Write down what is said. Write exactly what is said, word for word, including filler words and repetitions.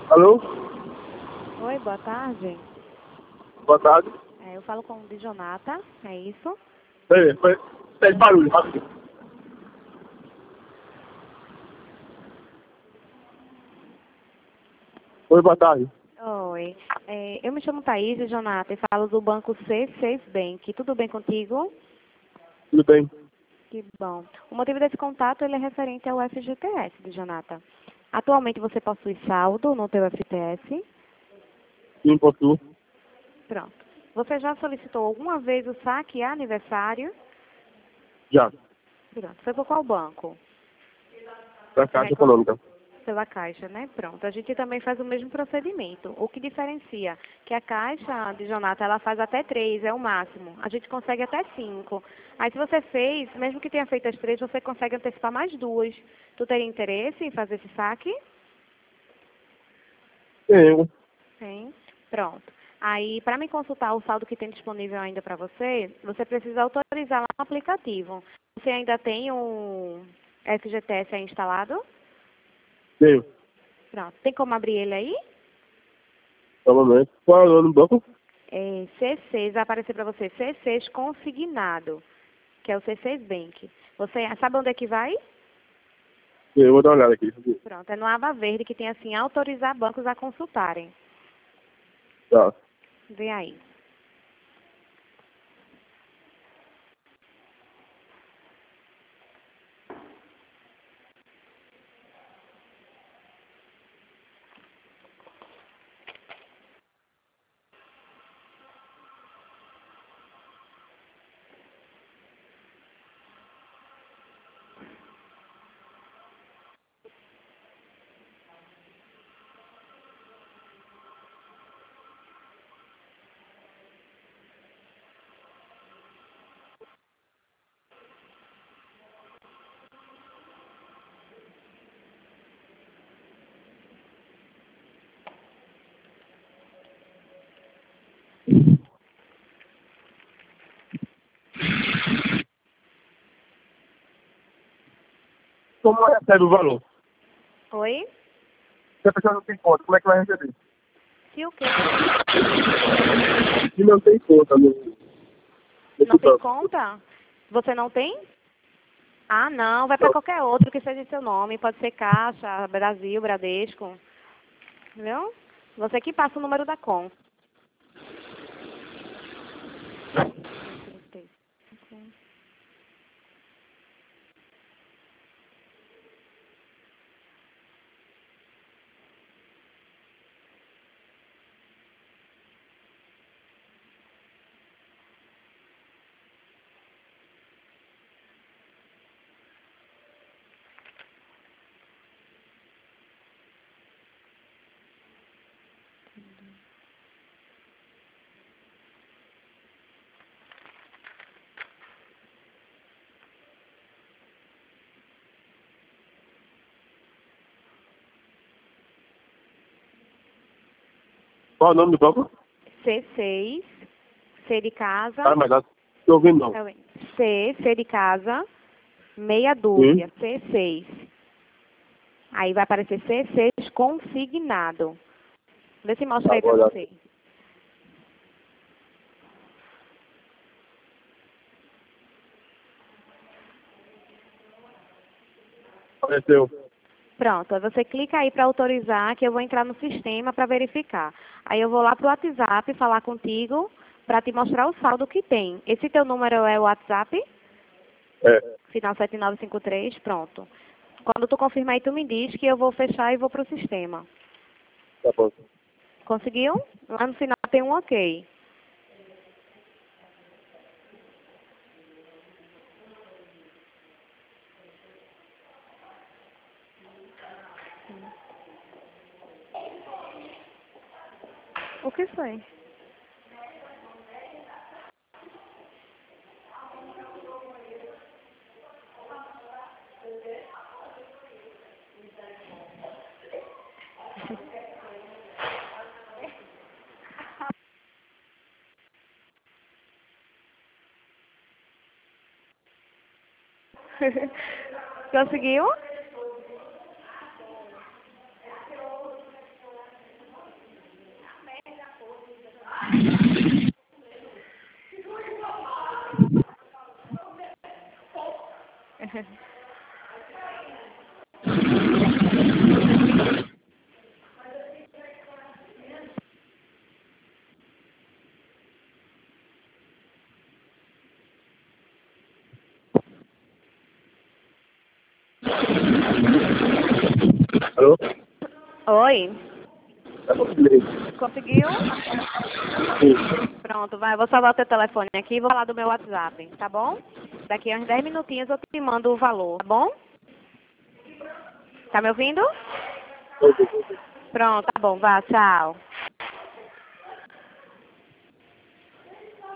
Alô? Oi, boa tarde. Boa tarde. É, eu falo com o Dijonata, é isso? Peraí, foi... Tem barulho, rápido. Oi, boa tarde. Oi, é, eu me chamo Thaís Dijonata e falo do banco C seis Bank. Tudo bem contigo? Tudo bem? Que bom. O motivo desse contato ele é referente ao F G T S, Dijonata. Atualmente você possui saldo no teu F T S? Sim, possuo. Pronto. Você já solicitou alguma vez o saque aniversário? Já. Pronto. Foi por qual banco? Da Você Caixa recor- Econômica. Pela Caixa, né? Pronto. A gente também faz o mesmo procedimento. O que diferencia que a Caixa de Jonata, ela faz até três, é o máximo. A gente consegue até cinco. Aí se você fez, mesmo que tenha feito as três, você consegue antecipar mais duas. Tu teria interesse em fazer esse saque? Tenho. Sim. Pronto. Aí, para me consultar o saldo que tem disponível ainda para você, você precisa autorizar lá no aplicativo. Você ainda tem o F G T S aí instalado? Tenho. Pronto. Tem como abrir ele aí? Só um momento. Qual é o nome do banco? É, C seis, vai aparecer para você C seis consignado, que é o C seis Bank. Você sabe onde é que vai? Eu vou dar uma olhada aqui. Pronto, é no aba verde que tem assim, autorizar bancos a consultarem. Tá. Vem aí. Como recebe o valor? Oi? Se a pessoa não tem conta, como é que vai receber? Se o quê? Se não tem conta no... nesse Não tem banco. conta? Você não tem? Ah, não, vai para Não. qualquer outro que seja seu nome. Pode ser Caixa, Brasil, Bradesco. Entendeu? Você que passa o número da conta. Qual é o nome do banco? C seis, C de casa. Ah, mas não estou ouvindo não. Tá bem. C, C de casa, meia Sim. dúzia, C seis. Aí vai aparecer C seis consignado. Vê se mostra Tá, aí vou pra olhar. você. Apareceu. Pronto, aí você clica aí para autorizar que eu vou entrar no sistema para verificar. Aí eu vou lá pro WhatsApp falar contigo para te mostrar o saldo que tem. Esse teu número é o WhatsApp? É. Final sete nove cinco três, pronto. Quando tu confirmar aí, tu me diz que eu vou fechar e vou pro sistema. Tá bom. Conseguiu? Lá no final tem um ok. O que foi? Conseguiu? Alô? Oi, Tá bom, beleza. conseguiu? Sim. Pronto, vai, eu vou salvar o teu telefone aqui e vou falar do meu WhatsApp, tá bom? Daqui a uns dez minutinhos eu te mando o valor, tá bom? Tá me ouvindo? Ok, ok. Pronto, tá bom, vá, tchau.